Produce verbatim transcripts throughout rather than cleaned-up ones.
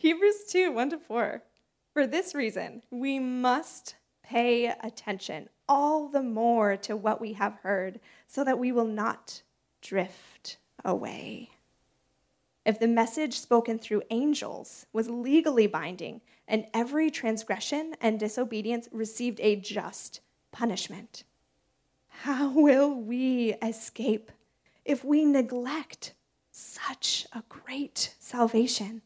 Hebrews two, one to four. For this reason, we must pay attention all the more to what we have heard, so that we will not drift away. If the message spoken through angels was legally binding, and every transgression and disobedience received a just punishment, how will we escape if we neglect such a great salvation?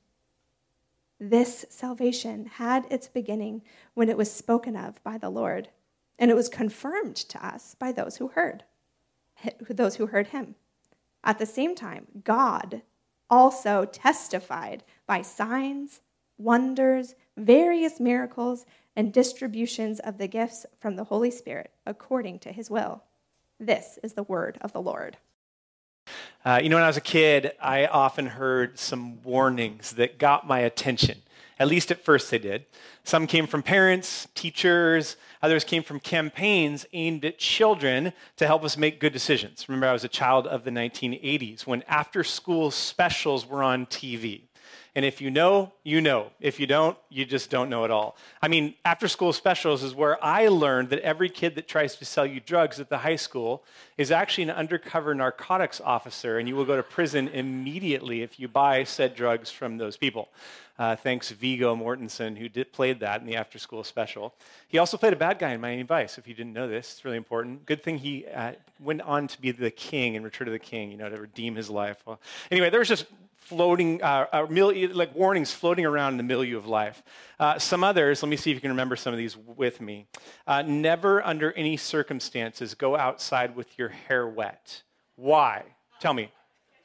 This salvation had its beginning when it was spoken of by the Lord, and it was confirmed to us by those who heard, those who heard him. At the same time, God also testified by signs, wonders, various miracles, and distributions of the gifts from the Holy Spirit according to his will. This is the word of the Lord. Uh, you know, when I was a kid, I often heard some warnings that got my attention. At least at first they did. Some came from parents, teachers, others came from campaigns aimed at children to help us make good decisions. Remember, I was a child of the nineteen eighties when after-school specials were on T V. And if you know, you know. If you don't, you just don't know at all. I mean, after-school specials is where I learned that every kid that tries to sell you drugs at the high school is actually an undercover narcotics officer, and you will go to prison immediately if you buy said drugs from those people. Uh, thanks Viggo Mortensen, who did, played that in the after-school special. He also played a bad guy in Miami Vice, if you didn't know this. It's really important. Good thing he uh, went on to be the king in Return of the King, you know, to redeem his life. Well, anyway, there was just floating, uh, uh, mil- like warnings floating around in the milieu of life. Uh, some others, let me see if you can remember some of these with me. Uh, never under any circumstances go outside with your hair wet. Why? Tell me.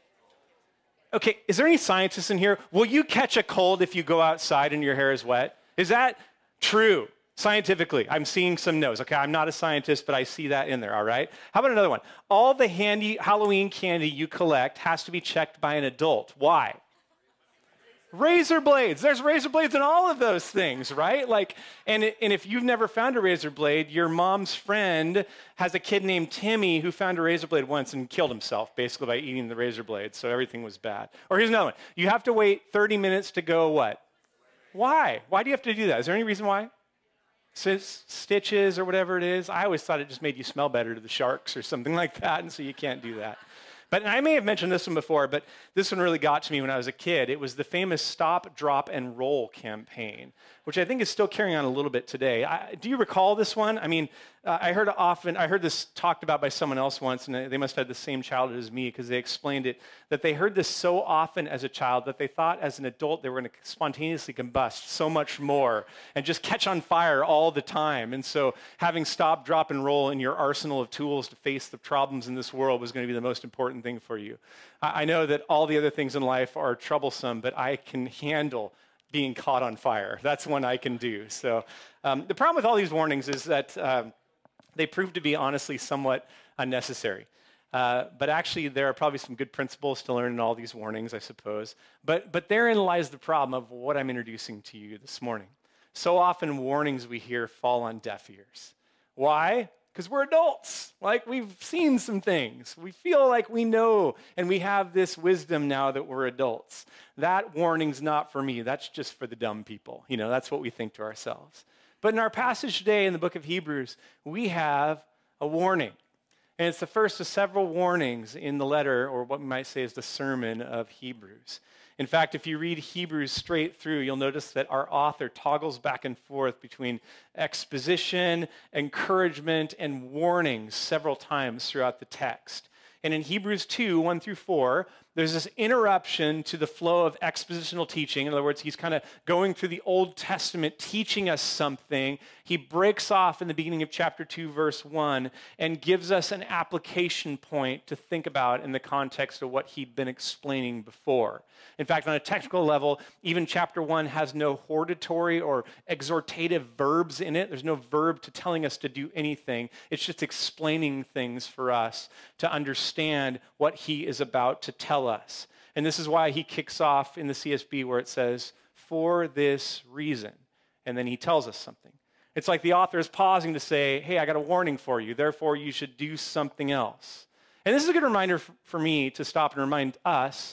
Okay, is there any scientists in here? Will you catch a cold if you go outside and your hair is wet? Is that true? Scientifically, I'm seeing some no's. Okay, I'm not a scientist, but I see that in there, all right? How about another one? All the handy Halloween candy you collect has to be checked by an adult. Why? Razor blades. There's razor blades in all of those things, right? Like, and, it, and if you've never found a razor blade, your mom's friend has a kid named Timmy who found a razor blade once and killed himself, basically, by eating the razor blade, so everything was bad. Or here's another one. You have to wait thirty minutes to go what? Why? Why do you have to do that? Is there any reason why? Stitches or whatever it is. I always thought it just made you smell better to the sharks or something like that, and so you can't do that. But I may have mentioned this one before, but this one really got to me when I was a kid. It was the famous Stop, Drop, and Roll campaign, which I think is still carrying on a little bit today. I, do you recall this one? I mean, uh, I heard often, I heard this talked about by someone else once, and they must have had the same childhood as me because they explained it, that they heard this so often as a child that they thought as an adult they were going to spontaneously combust so much more and just catch on fire all the time. And so having Stop, Drop, and Roll in your arsenal of tools to face the problems in this world was going to be the most important thing for you. I know that all the other things in life are troublesome, but I can handle being caught on fire. That's one I can do. So um, the problem with all these warnings is that um, they prove to be honestly somewhat unnecessary. Uh, but actually, there are probably some good principles to learn in all these warnings, I suppose. But, but therein lies the problem of what I'm introducing to you this morning. So often warnings we hear fall on deaf ears. Why? Because we're adults. Like, we've seen some things. We feel like we know, and we have this wisdom now that we're adults. That warning's not for me. That's just for the dumb people. You know, that's what we think to ourselves. But in our passage today in the book of Hebrews, we have a warning. And it's the first of several warnings in the letter, or what we might say is the sermon of Hebrews. In fact, if you read Hebrews straight through, you'll notice that our author toggles back and forth between exposition, encouragement, and warnings several times throughout the text. And in Hebrews two, one through four, there's this interruption to the flow of expositional teaching. In other words, he's kind of going through the Old Testament, teaching us something. He breaks off in the beginning of chapter two, verse one, and gives us an application point to think about in the context of what he'd been explaining before. In fact, on a technical level, even chapter one has no hortatory or exhortative verbs in it. There's no verb to telling us to do anything. It's just explaining things for us to understand what he is about to tell us. And this is why he kicks off in the C S B where it says, for this reason. And then he tells us something. It's like the author is pausing to say, hey, I got a warning for you. Therefore, you should do something else. And this is a good reminder for me to stop and remind us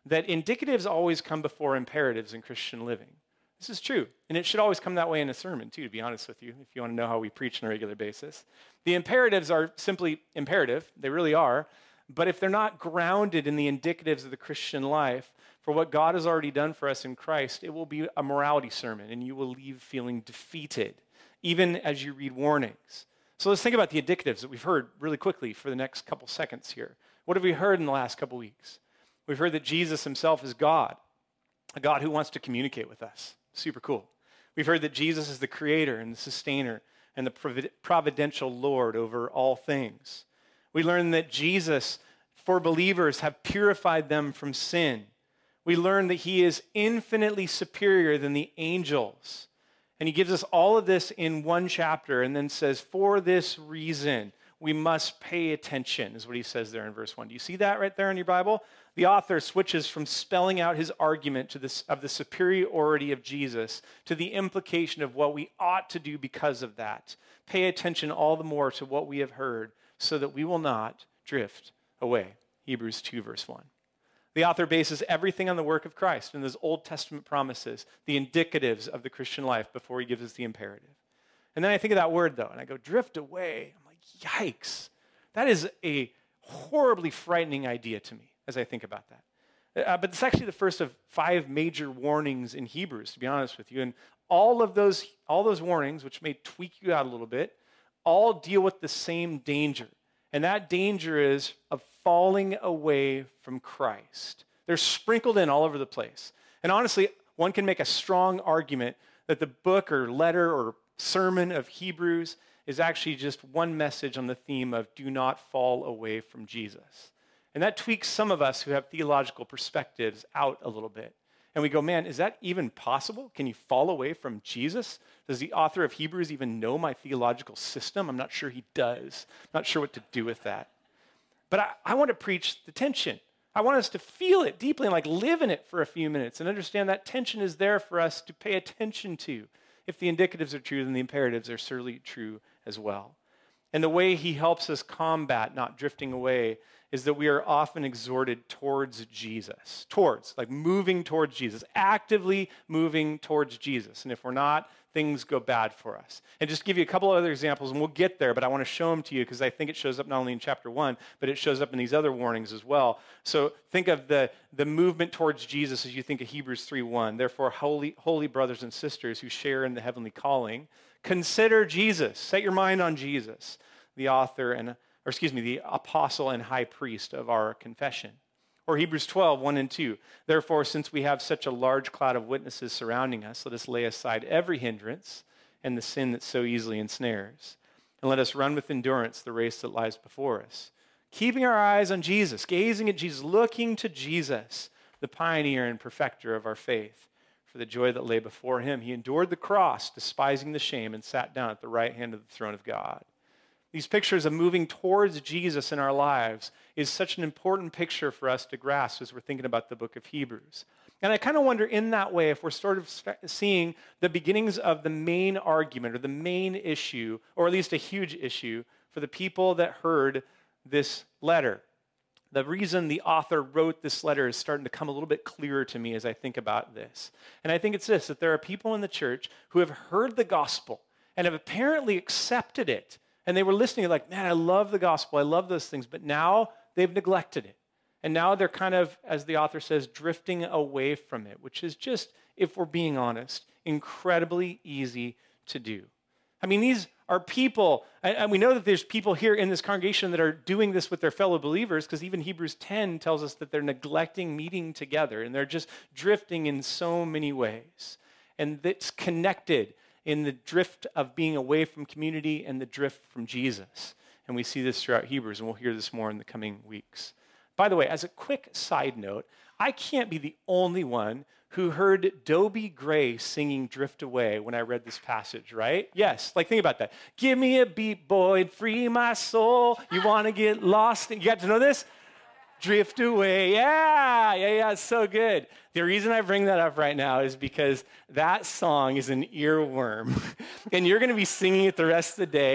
that indicatives always come before imperatives in Christian living. This is true, and it should always come that way in a sermon too, to be honest with you, if you want to know how we preach on a regular basis. The imperatives are simply imperative, they really are, but if they're not grounded in the indicatives of the Christian life, for what God has already done for us in Christ, it will be a morality sermon, and you will leave feeling defeated, even as you read warnings. So let's think about the indicatives that we've heard really quickly for the next couple seconds here. What have we heard in the last couple weeks? We've heard that Jesus himself is God, a God who wants to communicate with us. Super cool. We've heard that Jesus is the creator and the sustainer and the providential Lord over all things. We learned that Jesus, for believers, have purified them from sin. We learned that he is infinitely superior than the angels. And he gives us all of this in one chapter and then says, for this reason, we must pay attention, is what he says there in verse one. Do you see that right there in your Bible? The author switches from spelling out his argument to this, of the superiority of Jesus to the implication of what we ought to do because of that. Pay attention all the more to what we have heard so that we will not drift away. Hebrews two, verse one. The author bases everything on the work of Christ and those Old Testament promises, the indicatives of the Christian life before he gives us the imperative. And then I think of that word, though, and I go, drift away. I'm like, yikes. That is a horribly frightening idea to me as I think about that. Uh, but it's actually the first of five major warnings in Hebrews, to be honest with you. And all of those, all those warnings, which may tweak you out a little bit, all deal with the same danger. And that danger is of falling away from Christ. They're sprinkled in all over the place. And honestly, one can make a strong argument that the book or letter or sermon of Hebrews is actually just one message on the theme of do not fall away from Jesus. And that tweaks some of us who have theological perspectives out a little bit. And we go, man, is that even possible? Can you fall away from Jesus? Does the author of Hebrews even know my theological system? I'm not sure he does. I'm not sure what to do with that. But I, I want to preach the tension. I want us to feel it deeply and like live in it for a few minutes and understand that tension is there for us to pay attention to. If the indicatives are true, then the imperatives are certainly true as well. And the way he helps us combat not drifting away is that we are often exhorted towards Jesus. Towards, like moving towards Jesus, actively moving towards Jesus. And if we're not, things go bad for us. And just give you a couple other examples, and we'll get there, but I want to show them to you because I think it shows up not only in chapter one, but it shows up in these other warnings as well. So think of the, the movement towards Jesus as you think of Hebrews three one. Therefore, holy, holy brothers and sisters who share in the heavenly calling, consider Jesus. Set your mind on Jesus, the author and, or excuse me, the apostle and high priest of our confession. Or Hebrews twelve, one and two. Therefore, since we have such a large cloud of witnesses surrounding us, let us lay aside every hindrance and the sin that so easily ensnares. And let us run with endurance the race that lies before us, keeping our eyes on Jesus, gazing at Jesus, looking to Jesus, the pioneer and perfecter of our faith. For the joy that lay before him, he endured the cross, despising the shame, and sat down at the right hand of the throne of God. These pictures of moving towards Jesus in our lives is such an important picture for us to grasp as we're thinking about the book of Hebrews. And I kind of wonder in that way if we're sort of seeing the beginnings of the main argument or the main issue, or at least a huge issue, for the people that heard this letter. The reason the author wrote this letter is starting to come a little bit clearer to me as I think about this. And I think it's this, that there are people in the church who have heard the gospel and have apparently accepted it. And they were listening like, man, I love the gospel. I love those things. But now they've neglected it. And now they're kind of, as the author says, drifting away from it, which is just, if we're being honest, incredibly easy to do. I mean, these are people, and we know that there's people here in this congregation that are doing this with their fellow believers, because even Hebrews ten tells us that they're neglecting meeting together, and they're just drifting in so many ways. And it's connected in the drift of being away from community and the drift from Jesus. And we see this throughout Hebrews, and we'll hear this more in the coming weeks. By the way, as a quick side note, I can't be the only one who heard Dobie Gray singing Drift Away when I read this passage, right? Yes, like think about that. Give me a beat, boy, and free my soul. You want to get lost? You got to know this? Drift away. Yeah, yeah, yeah, it's so good. The reason I bring that up right now is because that song is an earworm. And you're going to be singing it the rest of the day.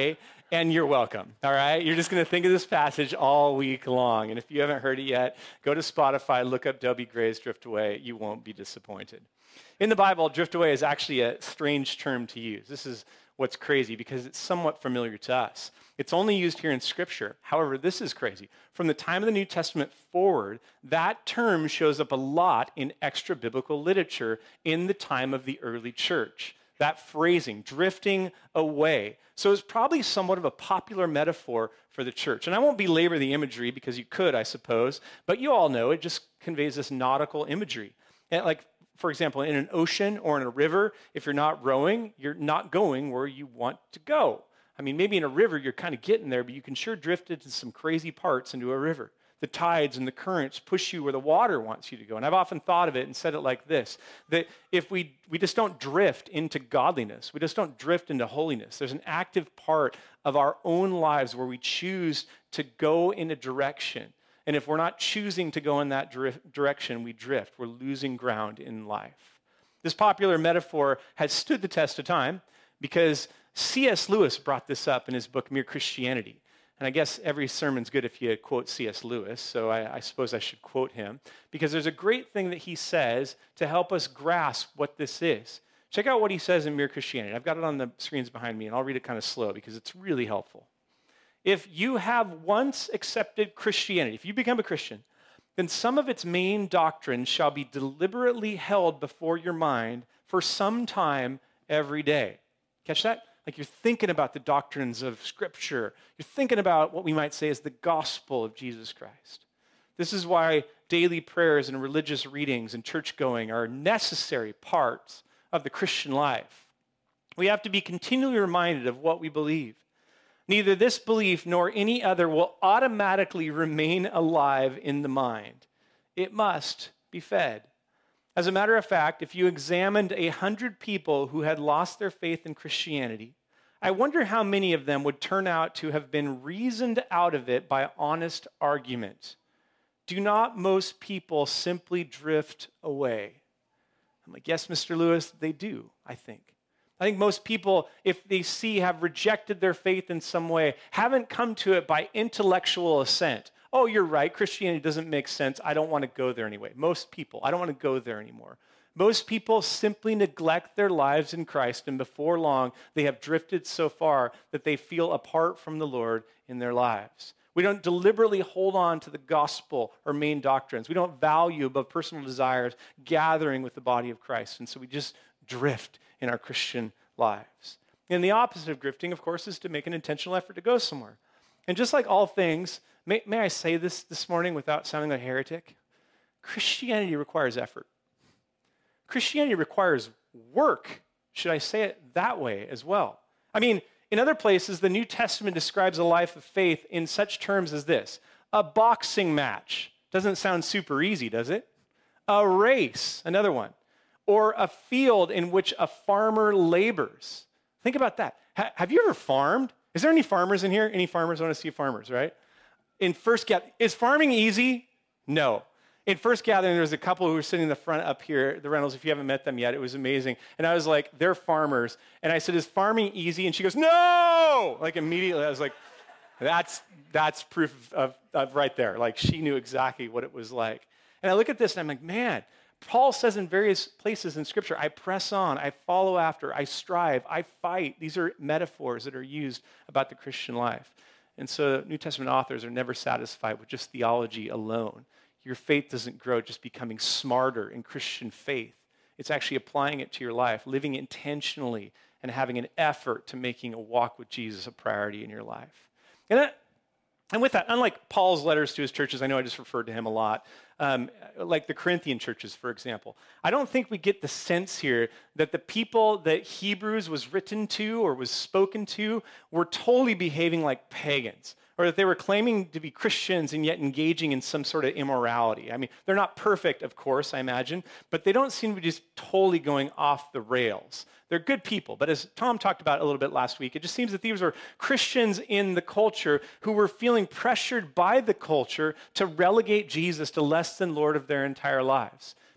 And you're welcome, all right? You're just going to think of this passage all week long. And if you haven't heard it yet, go to Spotify, look up W. Gray's Drift Away. You won't be disappointed. In the Bible, drift away is actually a strange term to use. This is what's crazy because it's somewhat familiar to us. It's only used here in Scripture. However, this is crazy. From the time of the New Testament forward, that term shows up a lot in extra-biblical literature in the time of the early church. That phrasing, drifting away. So it's probably somewhat of a popular metaphor for the church. And I won't belabor the imagery because you could, I suppose, but you all know it just conveys this nautical imagery. And like, for example, in an ocean or in a river, if you're not rowing, you're not going where you want to go. I mean, maybe in a river, you're kind of getting there, but you can sure drift into some crazy parts into a river. The tides and the currents push you where the water wants you to go. And I've often thought of it and said it like this, that if we, we just don't drift into godliness, we just don't drift into holiness, there's an active part of our own lives where we choose to go in a direction. And if we're not choosing to go in that drift, direction, we drift. We're losing ground in life. This popular metaphor has stood the test of time because C S Lewis brought this up in his book, Mere Christianity. And I guess every sermon's good if you quote C S Lewis, so I, I suppose I should quote him, because there's a great thing that he says to help us grasp what this is. Check out what he says in Mere Christianity. I've got it on the screens behind me, and I'll read it kind of slow because it's really helpful. If you have once accepted Christianity, if you become a Christian, then some of its main doctrines shall be deliberately held before your mind for some time every day. Catch that? Like you're thinking about the doctrines of Scripture. You're thinking about what we might say is the gospel of Jesus Christ. This is why daily prayers and religious readings and church going are necessary parts of the Christian life. We have to be continually reminded of what we believe. Neither this belief nor any other will automatically remain alive in the mind. It must be fed. As a matter of fact, if you examined a hundred people who had lost their faith in Christianity, I wonder how many of them would turn out to have been reasoned out of it by honest argument. Do not most people simply drift away? I'm like, yes, Mister Lewis, they do, I think. I think most people, if they see, have rejected their faith in some way, haven't come to it by intellectual assent. Oh, you're right, Christianity doesn't make sense. I don't want to go there anyway. Most people, I don't want to go there anymore. Most people simply neglect their lives in Christ, and before long, they have drifted so far that they feel apart from the Lord in their lives. We don't deliberately hold on to the gospel or main doctrines. We don't value above personal desires gathering with the body of Christ, and so we just drift in our Christian lives. And the opposite of drifting, of course, is to make an intentional effort to go somewhere. And just like all things, may, may I say this this morning without sounding like a heretic? Christianity requires effort. Christianity requires work. Should I say it that way as well? I mean, in other places, the New Testament describes a life of faith in such terms as this. A boxing match. Doesn't sound super easy, does it? A race, another one. Or a field in which a farmer labors. Think about that. Ha- have you ever farmed? Is there any farmers in here? Any farmers? I want to see farmers, right? In first gathering, is farming easy? No. In first gathering, there was a couple who were sitting in the front up here, the Reynolds, if you haven't met them yet, it was amazing. And I was like, they're farmers. And I said, is farming easy? And she goes, no! Like immediately, I was like, that's that's proof of, of right there. Like she knew exactly what it was like. And I look at this and I'm like, man, Paul says in various places in Scripture, I press on, I follow after, I strive, I fight. These are metaphors that are used about the Christian life. And so New Testament authors are never satisfied with just theology alone. Your faith doesn't grow just becoming smarter in Christian faith. It's actually applying it to your life, living intentionally, and having an effort to making a walk with Jesus a priority in your life. And that, And with that, unlike Paul's letters to his churches, I know I just referred to him a lot, um, like the Corinthian churches, for example, I don't think we get the sense here that the people that Hebrews was written to or was spoken to were totally behaving like pagans, or that they were claiming to be Christians and yet engaging in some sort of immorality. I mean, they're not perfect, of course, I imagine, but they don't seem to be just totally going off the rails. They're good people, but as Tom talked about a little bit last week, it just seems that these were Christians in the culture who were feeling pressured by the culture to relegate Jesus to less than Lord of their entire lives.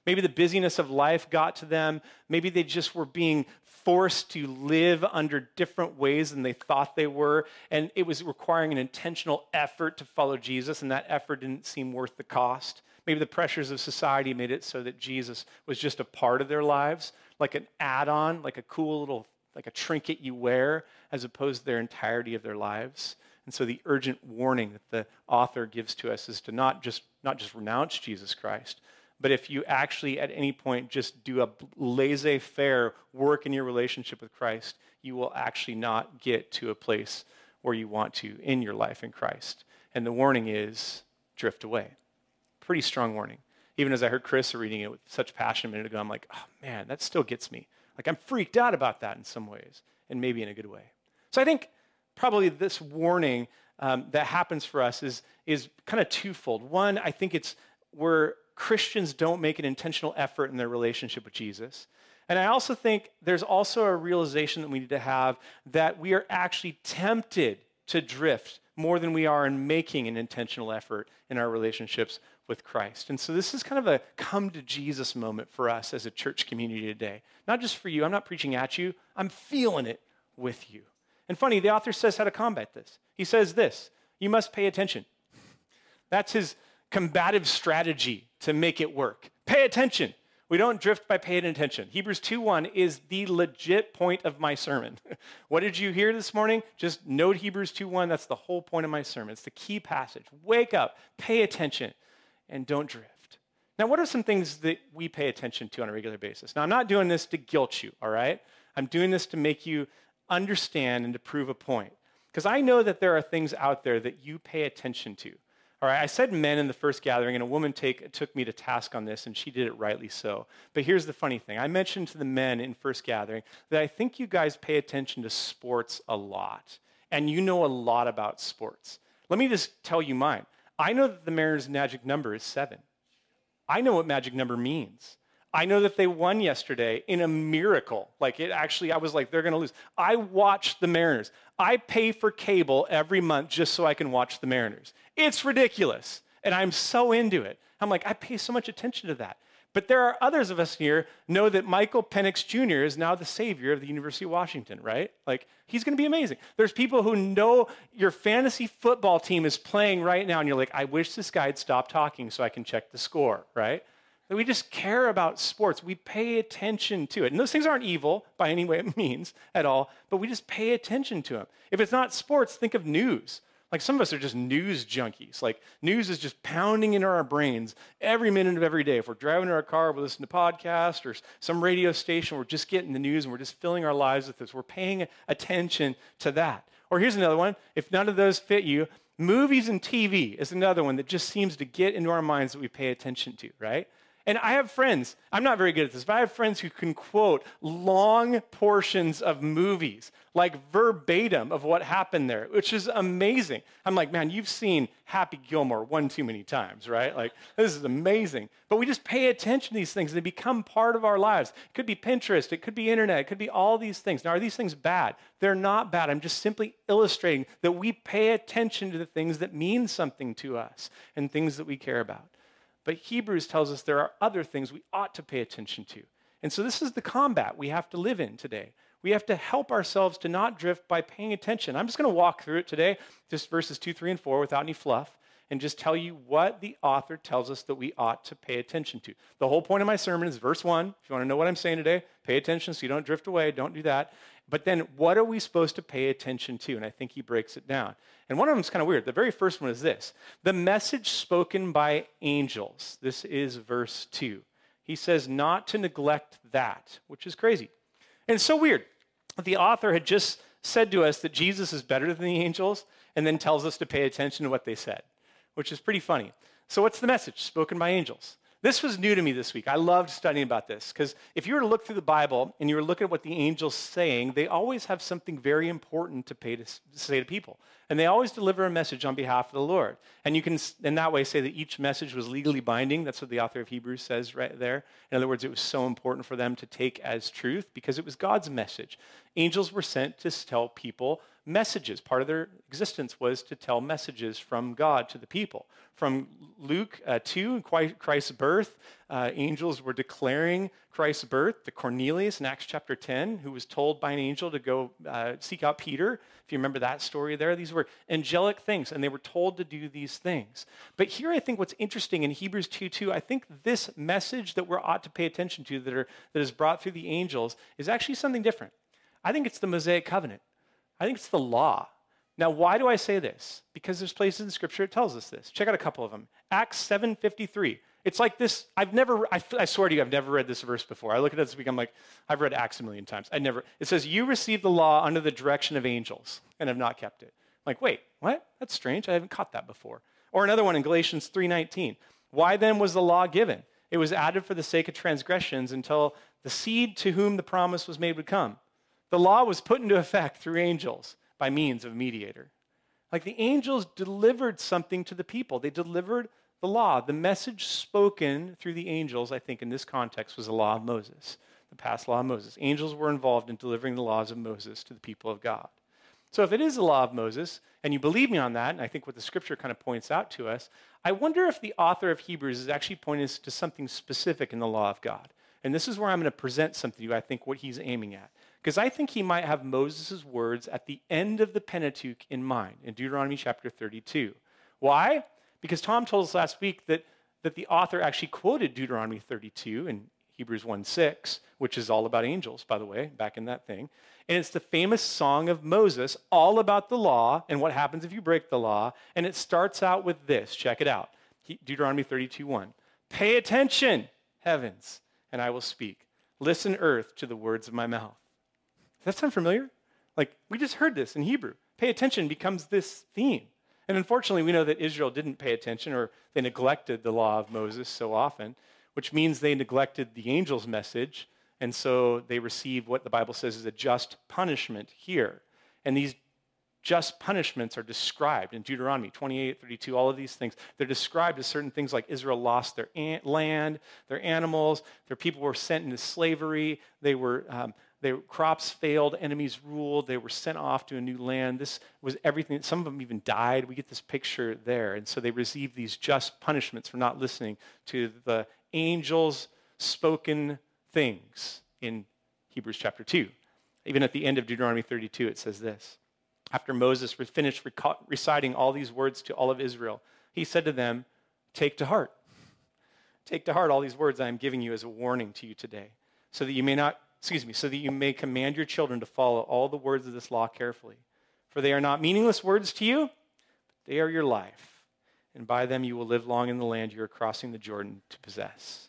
Maybe the busyness of life got to them. Maybe they just were being forced to live under different ways than they thought they were. And it was requiring an intentional effort to follow Jesus, and that effort didn't seem worth the cost. Maybe the pressures of society made it so that Jesus was just a part of their lives, like an add-on, like a cool little, like a trinket you wear, as opposed to their entirety of their lives. And so the urgent warning that the author gives to us is to not just not just renounce Jesus Christ, but if you actually at any point just do a laissez-faire work in your relationship with Christ, you will actually not get to a place where you want to in your life in Christ. And the warning is drift away. Pretty strong warning. Even as I heard Chris reading it with such passion a minute ago, I'm like, oh man, that still gets me. Like I'm freaked out about that in some ways, and maybe in a good way. So I think probably this warning um, that happens for us is, is kind of twofold. One, I think it's where Christians don't make an intentional effort in their relationship with Jesus. And I also think there's also a realization that we need to have that we are actually tempted to drift more than we are in making an intentional effort in our relationships with Christ. And so this is kind of a come to Jesus moment for us as a church community today. Not just for you. I'm not preaching at you. I'm feeling it with you. And funny, the author says how to combat this. He says this: you must pay attention. That's his combative strategy to make it work. Pay attention. We don't drift by paying attention. Hebrews two one is the legit point of my sermon. What did you hear this morning? Just note Hebrews two one. That's the whole point of my sermon. It's the key passage. Wake up, pay attention, and don't drift. Now, what are some things that we pay attention to on a regular basis? Now, I'm not doing this to guilt you, all right? I'm doing this to make you understand and to prove a point. Because I know that there are things out there that you pay attention to. All right, I said men in the first gathering, and a woman take, took me to task on this, and she did it rightly so. But here's the funny thing. I mentioned to the men in first gathering that I think you guys pay attention to sports a lot, and you know a lot about sports. Let me just tell you mine. I know that the Mariners' magic number is seven. I know what magic number means. I know that they won yesterday in a miracle. Like it actually, I was like, they're going to lose. I watched the Mariners. I pay for cable every month just so I can watch the Mariners. It's ridiculous. And I'm so into it. I'm like, I pay so much attention to that. But there are others of us here know that Michael Penix Junior is now the savior of the University of Washington, right? Like, he's going to be amazing. There's people who know your fantasy football team is playing right now, and you're like, I wish this guy had stopped talking so I can check the score, right? We just care about sports. We pay attention to it. And those things aren't evil by any way it means at all, but we just pay attention to them. If it's not sports, think of news. Like some of us are just news junkies. Like news is just pounding into our brains every minute of every day. If we're driving in our car, we listen to podcasts or some radio station, we're just getting the news and we're just filling our lives with this. We're paying attention to that. Or here's another one. If none of those fit you, movies and T V is another one that just seems to get into our minds that we pay attention to, right? And I have friends, I'm not very good at this, but I have friends who can quote long portions of movies, like verbatim of what happened there, which is amazing. I'm like, man, you've seen Happy Gilmore one too many times, right? Like, this is amazing. But we just pay attention to these things. They become part of our lives. It could be Pinterest. It could be internet. It could be all these things. Now, are these things bad? They're not bad. I'm just simply illustrating that we pay attention to the things that mean something to us and things that we care about. But Hebrews tells us there are other things we ought to pay attention to. And so this is the combat we have to live in today. We have to help ourselves to not drift by paying attention. I'm just going to walk through it today, just verses two, three, and four without any fluff, and just tell you what the author tells us that we ought to pay attention to. The whole point of my sermon is verse one. If you want to know what I'm saying today, pay attention so you don't drift away. Don't do that. But then what are we supposed to pay attention to? And I think he breaks it down. And one of them is kind of weird. The very first one is this: the message spoken by angels. This is verse two. He says not to neglect that, which is crazy. And it's so weird. The author had just said to us that Jesus is better than the angels and then tells us to pay attention to what they said, which is pretty funny. So what's the message spoken by angels? This was new to me this week. I loved studying about this because if you were to look through the Bible and you were looking at what the angels saying, they always have something very important to, pay to say to people. And they always deliver a message on behalf of the Lord. And you can, in that way, say that each message was legally binding. That's what the author of Hebrews says right there. In other words, it was so important for them to take as truth because it was God's message. Angels were sent to tell people messages. Part of their existence was to tell messages from God to the people. From Luke uh, two, Christ's birth, uh, angels were declaring Christ's birth to Cornelius in Acts chapter ten, who was told by an angel to go uh, seek out Peter. If you remember that story there, these were angelic things, and they were told to do these things. But here I think what's interesting in Hebrews two two, I think this message that we're ought to pay attention to that, are, that is brought through the angels is actually something different. I think it's the Mosaic covenant. I think it's the law. Now, why do I say this? Because there's places in Scripture that tells us this. Check out a couple of them. Acts seven fifty-three. It's like this. I've never, I, I swear to you, I've never read this verse before. I look at it this week, I'm like, I've read Acts a million times. I never, it says, you received the law under the direction of angels and have not kept it. I'm like, wait, what? That's strange. I haven't caught that before. Or another one in Galatians three nineteen. Why then was the law given? It was added for the sake of transgressions until the seed to whom the promise was made would come. The law was put into effect through angels by means of a mediator. Like the angels delivered something to the people. They delivered the law. The message spoken through the angels, I think in this context, was the law of Moses, the past law of Moses. Angels were involved in delivering the laws of Moses to the people of God. So if it is the law of Moses, and you believe me on that, and I think what the scripture kind of points out to us, I wonder if the author of Hebrews is actually pointing us to something specific in the law of God. And this is where I'm going to present something to you, I think, what he's aiming at. Because I think he might have Moses' words at the end of the Pentateuch in mind, in Deuteronomy chapter thirty-two. Why? Because Tom told us last week that, that the author actually quoted Deuteronomy thirty-two in Hebrews one six, which is all about angels, by the way, back in that thing. And it's the famous song of Moses, all about the law and what happens if you break the law. And it starts out with this. Check it out. Deuteronomy thirty-two one. Pay attention, heavens, and I will speak. Listen, earth, to the words of my mouth. Does that sound familiar? Like, we just heard this in Hebrew. Pay attention becomes this theme. And unfortunately, we know that Israel didn't pay attention, or they neglected the law of Moses so often, which means they neglected the angel's message, and so they received what the Bible says is a just punishment here. And these just punishments are described in Deuteronomy twenty-eight, thirty-two, all of these things. They're described as certain things like Israel lost their land, their animals, their people were sent into slavery, they were... Um, Their crops failed, enemies ruled, they were sent off to a new land. This was everything. Some of them even died. We get this picture there. And so they received these just punishments for not listening to the angels' spoken things in Hebrews chapter two. Even at the end of Deuteronomy thirty-two, it says this. After Moses finished reciting all these words to all of Israel, he said to them, take to heart. Take to heart all these words I am giving you as a warning to you today, so that you may not Excuse me, so that you may command your children to follow all the words of this law carefully. For they are not meaningless words to you, but they are your life. And by them you will live long in the land you are crossing the Jordan to possess.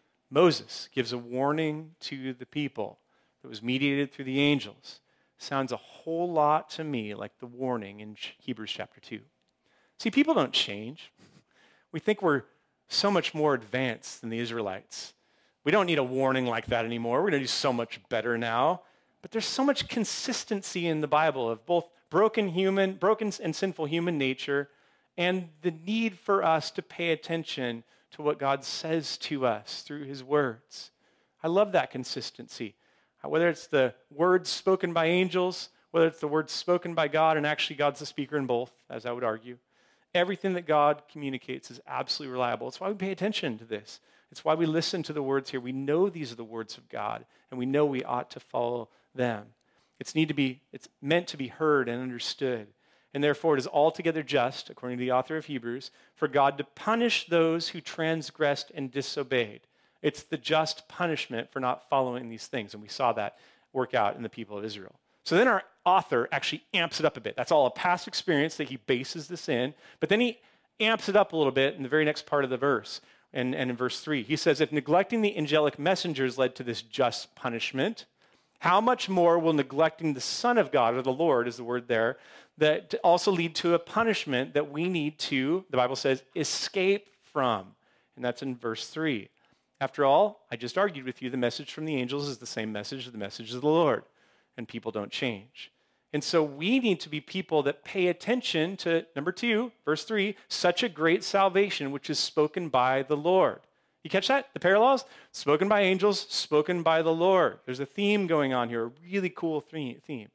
Moses gives a warning to the people that was mediated through the angels. Sounds a whole lot to me like the warning in Hebrews chapter two. See, people don't change. We think we're so much more advanced than the Israelites. We don't need a warning like that anymore. We're going to do so much better now. But there's so much consistency in the Bible of both broken human, broken and sinful human nature, and the need for us to pay attention to what God says to us through his words. I love that consistency. Whether it's the words spoken by angels, whether it's the words spoken by God, and actually God's the speaker in both, as I would argue. Everything that God communicates is absolutely reliable. It's why we pay attention to this. It's why we listen to the words here. We know these are the words of God, and we know we ought to follow them. It's need to be, it's meant to be heard and understood. And therefore it is altogether just, according to the author of Hebrews, for God to punish those who transgressed and disobeyed. It's the just punishment for not following these things, and we saw that work out in the people of Israel. So then our author actually amps it up a bit. That's all a past experience that he bases this in, but then he amps it up a little bit in the very next part of the verse. And, and in verse three, he says, if neglecting the angelic messengers led to this just punishment, how much more will neglecting the Son of God, or the Lord is the word there, that also lead to a punishment that we need to, the Bible says, escape from. And that's in verse three. After all, I just argued with you, the message from the angels is the same message as the message of the Lord, and people don't change. And so we need to be people that pay attention to, number two, verse three, such a great salvation which is spoken by the Lord. You catch that? The parallels? Spoken by angels, spoken by the Lord. There's a theme going on here, a really cool theme.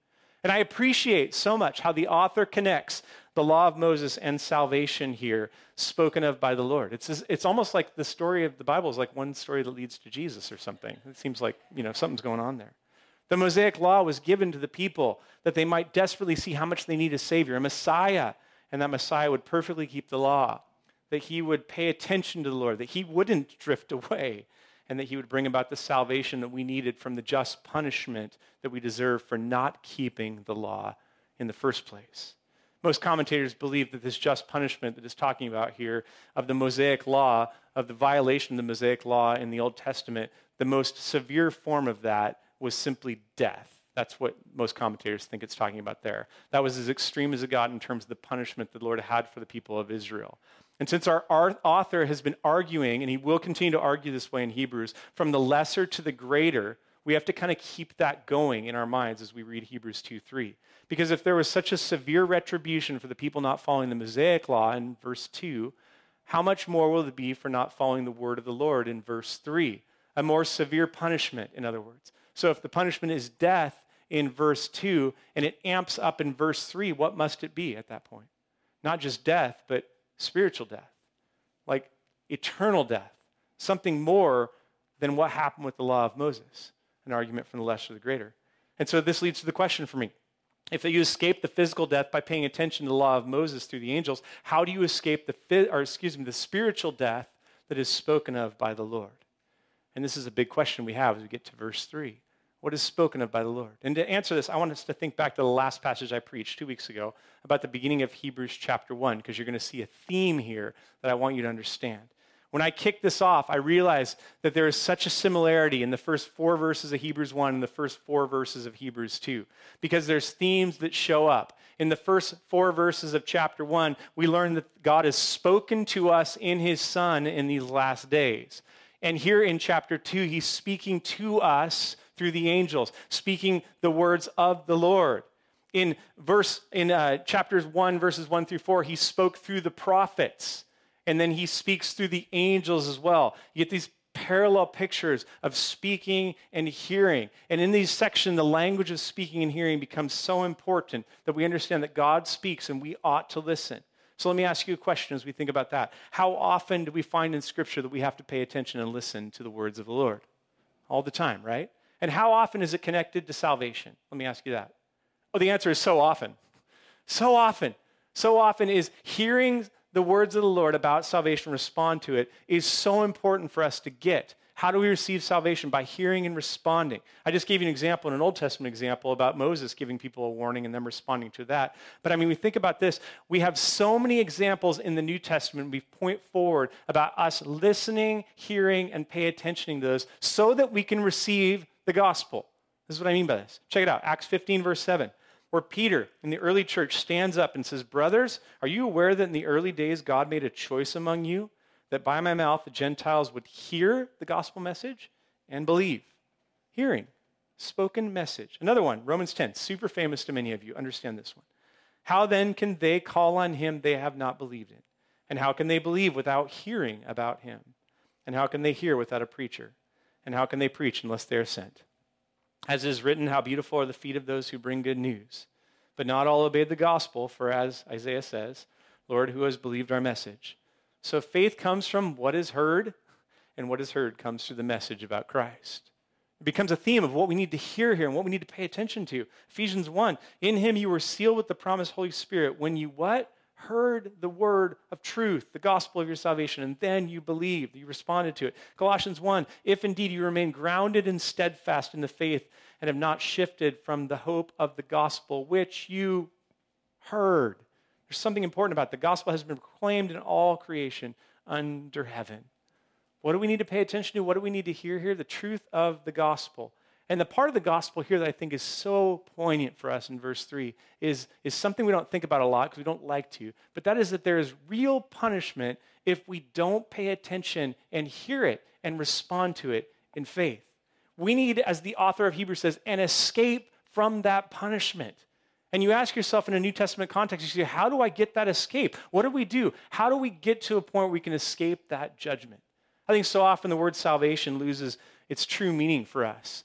And I appreciate so much how the author connects the law of Moses and salvation here, spoken of by the Lord. It's, it's almost like the story of the Bible is like one story that leads to Jesus or something. It seems like, you know, something's going on there. The Mosaic law was given to the people that they might desperately see how much they need a Savior, a Messiah, and that Messiah would perfectly keep the law, that he would pay attention to the Lord, that he wouldn't drift away, and that he would bring about the salvation that we needed from the just punishment that we deserve for not keeping the law in the first place. Most commentators believe that this just punishment that is talking about here of the Mosaic law, of the violation of the Mosaic law in the Old Testament, the most severe form of that was simply death. That's what most commentators think it's talking about there. That was as extreme as it got in terms of the punishment that the Lord had for the people of Israel. And since our, our author has been arguing, and he will continue to argue this way in Hebrews, from the lesser to the greater, we have to kind of keep that going in our minds as we read Hebrews two three. Because if there was such a severe retribution for the people not following the Mosaic law in verse two, how much more will it be for not following the word of the Lord in verse three? A more severe punishment, in other words. So if the punishment is death in verse two, and it amps up in verse three, what must it be at that point? Not just death, but spiritual death, like eternal death, something more than what happened with the law of Moses, an argument from the lesser to the greater. And so this leads to the question for me. If you escape the physical death by paying attention to the law of Moses through the angels, how do you escape the, or excuse me, the spiritual death that is spoken of by the Lord? And this is a big question we have as we get to verse three. What is spoken of by the Lord? And to answer this, I want us to think back to the last passage I preached two weeks ago about the beginning of Hebrews chapter one, because you're going to see a theme here that I want you to understand. When I kicked this off, I realized that there is such a similarity in the first four verses of Hebrews one and the first four verses of Hebrews two, because there's themes that show up. In the first four verses of chapter one, we learn that God has spoken to us in his Son in these last days. And here in chapter two, he's speaking to us through the angels, speaking the words of the Lord. In verse in uh, chapters one, verses one through four, he spoke through the prophets, and then he speaks through the angels as well. You get these parallel pictures of speaking and hearing. And in these sections, the language of speaking and hearing becomes so important that we understand that God speaks and we ought to listen. So let me ask you a question as we think about that. How often do we find in Scripture that we have to pay attention and listen to the words of the Lord? All the time, right? And how often is it connected to salvation? Let me ask you that. Oh, the answer is so often. So often. So often is hearing the words of the Lord about salvation, respond to it, is so important for us to get. How do we receive salvation? By hearing and responding. I just gave you an example, an Old Testament example about Moses giving people a warning and them responding to that. But I mean, we think about this. We have so many examples in the New Testament we point forward about us listening, hearing, and pay attention to those so that we can receive the gospel. This is what I mean by this. Check it out. Acts fifteen, verse seven, where Peter in the early church stands up and says, "Brothers, are you aware that in the early days God made a choice among you that by my mouth the Gentiles would hear the gospel message and believe?" Hearing, spoken message. Another one, Romans ten, super famous to many of you. Understand this one. How then can they call on him they have not believed in? And how can they believe without hearing about him? And how can they hear without a preacher? And how can they preach unless they are sent? As it is written, how beautiful are the feet of those who bring good news. But not all obeyed the gospel, for as Isaiah says, Lord, who has believed our message? So faith comes from what is heard, and what is heard comes through the message about Christ. It becomes a theme of what we need to hear here and what we need to pay attention to. Ephesians one, in him you were sealed with the promised Holy Spirit when you what? Heard the word of truth, the gospel of your salvation, and then you believed, you responded to it. Colossians one, if indeed you remain grounded and steadfast in the faith and have not shifted from the hope of the gospel which you heard. There's something important about it. The gospel has been proclaimed in all creation under heaven. What do we need to pay attention to? What do we need to hear here? The truth of the gospel. And the part of the gospel here that I think is so poignant for us in verse three is, is something we don't think about a lot because we don't like to, but that is that there is real punishment if we don't pay attention and hear it and respond to it in faith. We need, as the author of Hebrews says, an escape from that punishment. And you ask yourself in a New Testament context, you say, how do I get that escape? What do we do? How do we get to a point where we can escape that judgment? I think so often the word salvation loses its true meaning for us.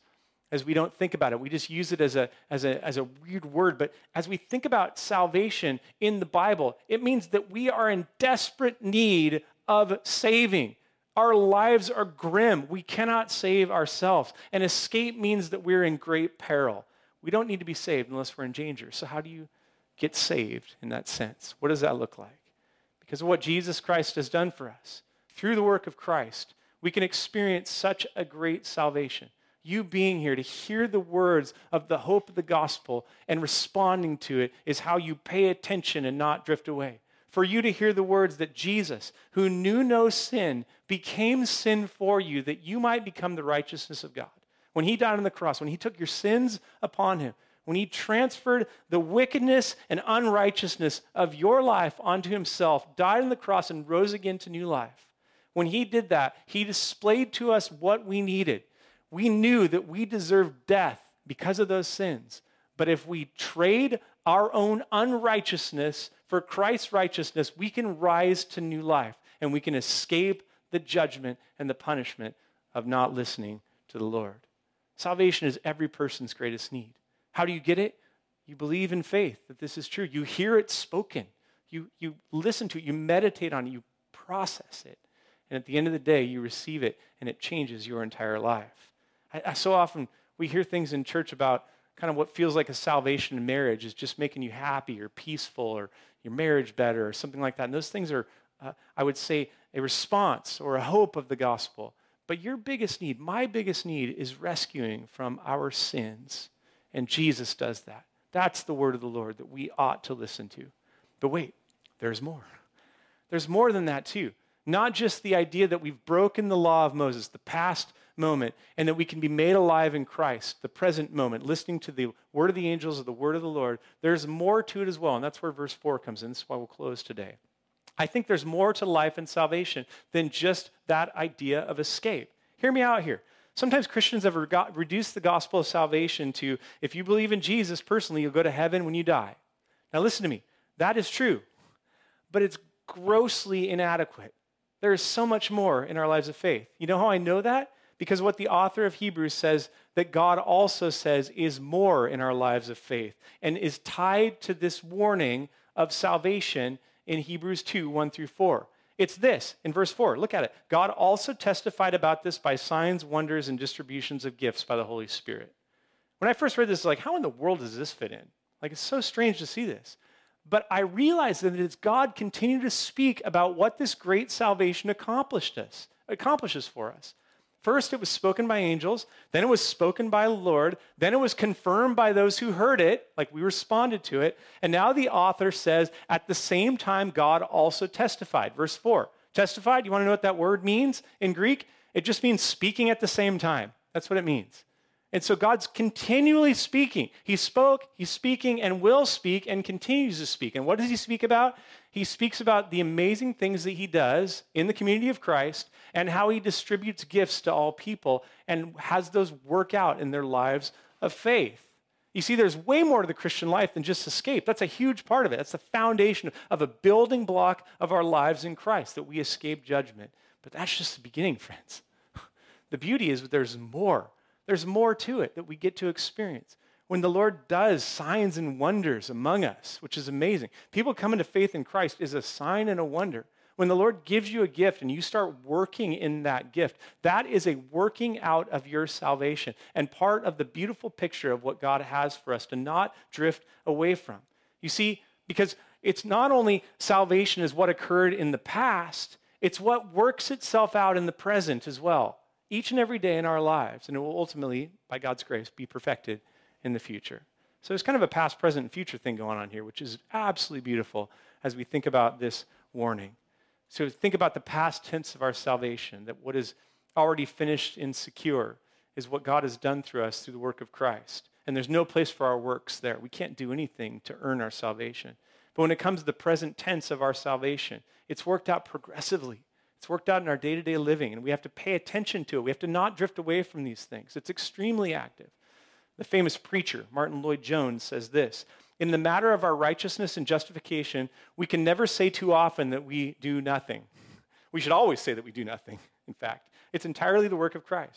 as we don't think about it. We just use it as a, as a, as a weird word. But as we think about salvation in the Bible, it means that we are in desperate need of saving. Our lives are grim. We cannot save ourselves. And escape means that we're in great peril. We don't need to be saved unless we're in danger. So how do you get saved in that sense? What does that look like? Because of what Jesus Christ has done for us. Through the work of Christ, we can experience such a great salvation. You being here to hear the words of the hope of the gospel and responding to it is how you pay attention and not drift away. For you to hear the words that Jesus, who knew no sin, became sin for you, that you might become the righteousness of God. When he died on the cross, when he took your sins upon him, when he transferred the wickedness and unrighteousness of your life onto himself, died on the cross and rose again to new life. When he did that, he displayed to us what we needed. We knew that we deserved death because of those sins. But if we trade our own unrighteousness for Christ's righteousness, we can rise to new life and we can escape the judgment and the punishment of not listening to the Lord. Salvation is every person's greatest need. How do you get it? You believe in faith that this is true. You hear it spoken. You, you listen to it. You meditate on it. You process it. And at the end of the day, you receive it and it changes your entire life. I, I so often, we hear things in church about kind of what feels like a salvation in marriage is just making you happy or peaceful or your marriage better or something like that. And those things are, uh, I would say, a response or a hope of the gospel. But your biggest need, my biggest need, is rescuing from our sins. And Jesus does that. That's the word of the Lord that we ought to listen to. But wait, there's more. There's more than that too. Not just the idea that we've broken the law of Moses, the past moment, and that we can be made alive in Christ, the present moment, listening to the word of the angels or the word of the Lord. There's more to it as well, and that's where verse four comes in. This is why we'll close today. I think there's more to life and salvation than just that idea of escape. Hear me out here. Sometimes Christians have re- reduced the gospel of salvation to, if you believe in Jesus personally, you'll go to heaven when you die. Now listen to me. That is true, but it's grossly inadequate. There is so much more in our lives of faith. You know how I know that? Because what the author of Hebrews says that God also says is more in our lives of faith and is tied to this warning of salvation in Hebrews two, one through four. It's this, in verse four, look at it. God also testified about this by signs, wonders, and distributions of gifts by the Holy Spirit. When I first read this, like, how in the world does this fit in? Like, it's so strange to see this. But I realized that it's God continuing to speak about what this great salvation accomplished us, accomplishes for us. First, it was spoken by angels. Then it was spoken by the Lord. Then it was confirmed by those who heard it, like we responded to it. And now the author says, at the same time, God also testified. Verse four, testified, you want to know what that word means in Greek? It just means speaking at the same time. That's what it means. And so God's continually speaking. He spoke, he's speaking, and will speak, and continues to speak. And what does he speak about? He speaks about the amazing things that he does in the community of Christ and how he distributes gifts to all people and has those work out in their lives of faith. You see, there's way more to the Christian life than just escape. That's a huge part of it. That's the foundation of a building block of our lives in Christ, that we escape judgment. But that's just the beginning, friends. The beauty is that there's more. There's more to it that we get to experience. When the Lord does signs and wonders among us, which is amazing. People coming to faith in Christ is a sign and a wonder. When the Lord gives you a gift and you start working in that gift, that is a working out of your salvation and part of the beautiful picture of what God has for us to not drift away from. You see, because it's not only salvation is what occurred in the past, it's what works itself out in the present as well. Each and every day in our lives, and it will ultimately, by God's grace, be perfected in the future. So there's kind of a past, present, and future thing going on here, which is absolutely beautiful as we think about this warning. So think about the past tense of our salvation, that what is already finished and secure is what God has done through us through the work of Christ. And there's no place for our works there. We can't do anything to earn our salvation. But when it comes to the present tense of our salvation, it's worked out progressively. It's worked out in our day-to-day living, and we have to pay attention to it. We have to not drift away from these things. It's extremely active. The famous preacher, Martin Lloyd-Jones, says this, in the matter of our righteousness and justification, we can never say too often that we do nothing. We should always say that we do nothing, in fact. It's entirely the work of Christ.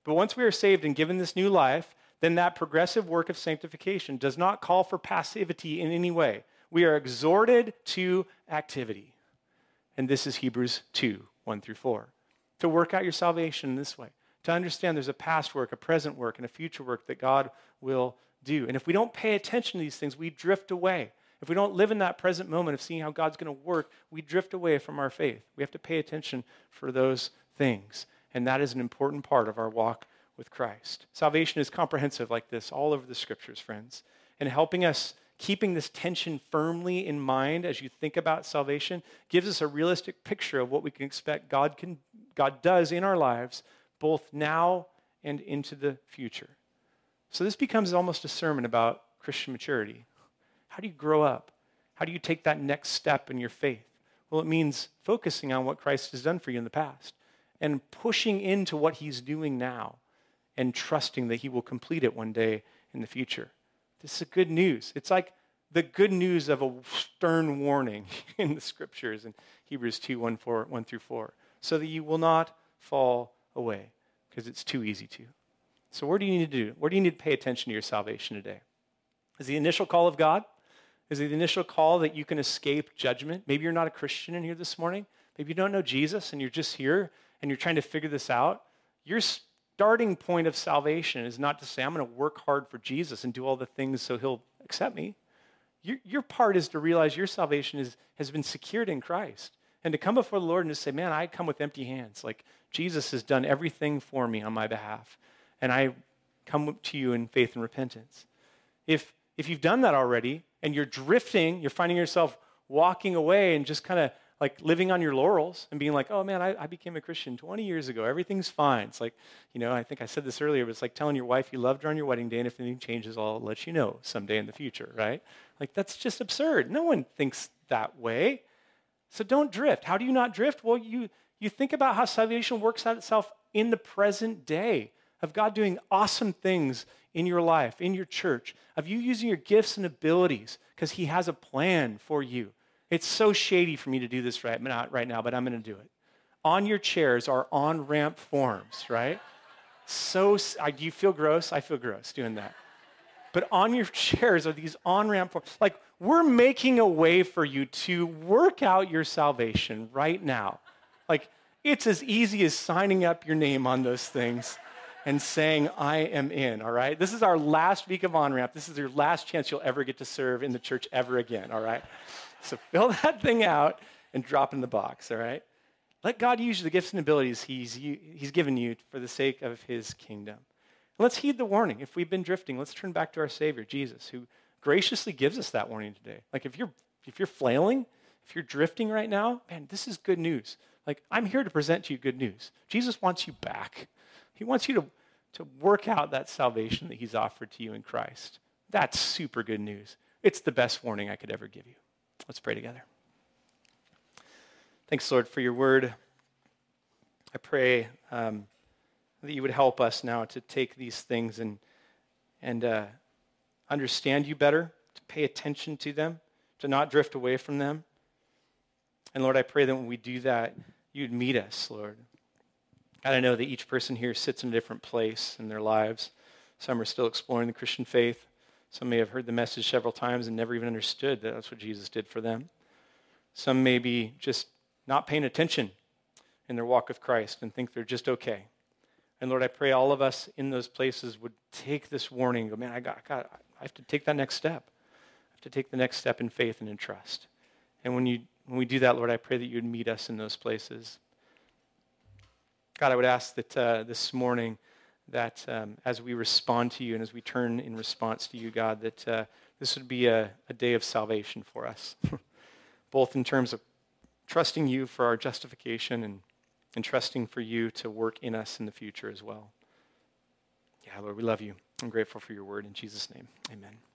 But once we are saved and given this new life, then that progressive work of sanctification does not call for passivity in any way. We are exhorted to activity. And this is Hebrews two, one through four. To work out your salvation in this way. To understand there's a past work, a present work, and a future work that God will do. And if we don't pay attention to these things, we drift away. If we don't live in that present moment of seeing how God's going to work, we drift away from our faith. We have to pay attention for those things. And that is an important part of our walk with Christ. Salvation is comprehensive like this all over the scriptures, friends. And helping us, keeping this tension firmly in mind as you think about salvation, gives us a realistic picture of what we can expect God can, God does in our lives, both now and into the future. So this becomes almost a sermon about Christian maturity. How do you grow up? How do you take that next step in your faith? Well, it means focusing on what Christ has done for you in the past and pushing into what he's doing now and trusting that he will complete it one day in the future. This is good news. It's like the good news of a stern warning in the scriptures in Hebrews two, one, four, one through four, so that you will not fall away because it's too easy to. So what do you need to do? Where do you need to pay attention to your salvation today? Is the initial call of God? Is it the initial call that you can escape judgment? Maybe you're not a Christian in here this morning. Maybe you don't know Jesus and you're just here and you're trying to figure this out. Your starting point of salvation is not to say, I'm going to work hard for Jesus and do all the things so he'll accept me. Your, your part is to realize your salvation is, has been secured in Christ. And to come before the Lord and to say, man, I come with empty hands. Like Jesus has done everything for me on my behalf. And I come to you in faith and repentance. If, if you've done that already, and you're drifting, you're finding yourself walking away and just kind of like living on your laurels and being like, oh man, I, I became a Christian twenty years ago. Everything's fine. It's like, you know, I think I said this earlier, but it's like telling your wife you loved her on your wedding day, and if anything changes, I'll let you know someday in the future, right? Like that's just absurd. No one thinks that way. So don't drift. How do you not drift? Well, you, you think about how salvation works out itself in the present day of God doing awesome things in your life, in your church, of you using your gifts and abilities because he has a plan for you. It's so shady for me to do this right, not right now, but I'm going to do it. On your chairs are on-ramp forms, right? So, I, do you feel gross? I feel gross doing that. But on your chairs are these on-ramp forms. Like, we're making a way for you to work out your salvation right now. Like, it's as easy as signing up your name on those things and saying, I am in, all right? This is our last week of on-ramp. This is your last chance you'll ever get to serve in the church ever again, all right? So fill that thing out and drop it in the box, all right? Let God use the gifts and abilities he's, he's given you for the sake of his kingdom. Let's heed the warning. If we've been drifting, let's turn back to our Savior, Jesus, who graciously gives us that warning today. Like if you're, if you're flailing, if you're drifting right now, man, this is good news. Like I'm here to present to you good news. Jesus wants you back. He wants you to, to work out that salvation that he's offered to you in Christ. That's super good news. It's the best warning I could ever give you. Let's pray together. Thanks, Lord, for your word. I pray um, that you would help us now to take these things and, and uh, understand you better, to pay attention to them, to not drift away from them. And Lord, I pray that when we do that, you'd meet us, Lord. God, I know that each person here sits in a different place in their lives. Some are still exploring the Christian faith. Some may have heard the message several times and never even understood that that's what Jesus did for them. Some may be just not paying attention in their walk with Christ and think they're just okay. And Lord, I pray all of us in those places would take this warning and go, man, I got, I got, I have to take that next step. I have to take the next step in faith and in trust. And when you when we do that, Lord, I pray that you would meet us in those places. God, I would ask that uh, this morning that um, as we respond to you and as we turn in response to you, God, that uh, this would be a, a day of salvation for us, both in terms of trusting you for our justification and, and trusting for you to work in us in the future as well. Yeah, Lord, we love you. I'm grateful for your word. In Jesus' name, amen.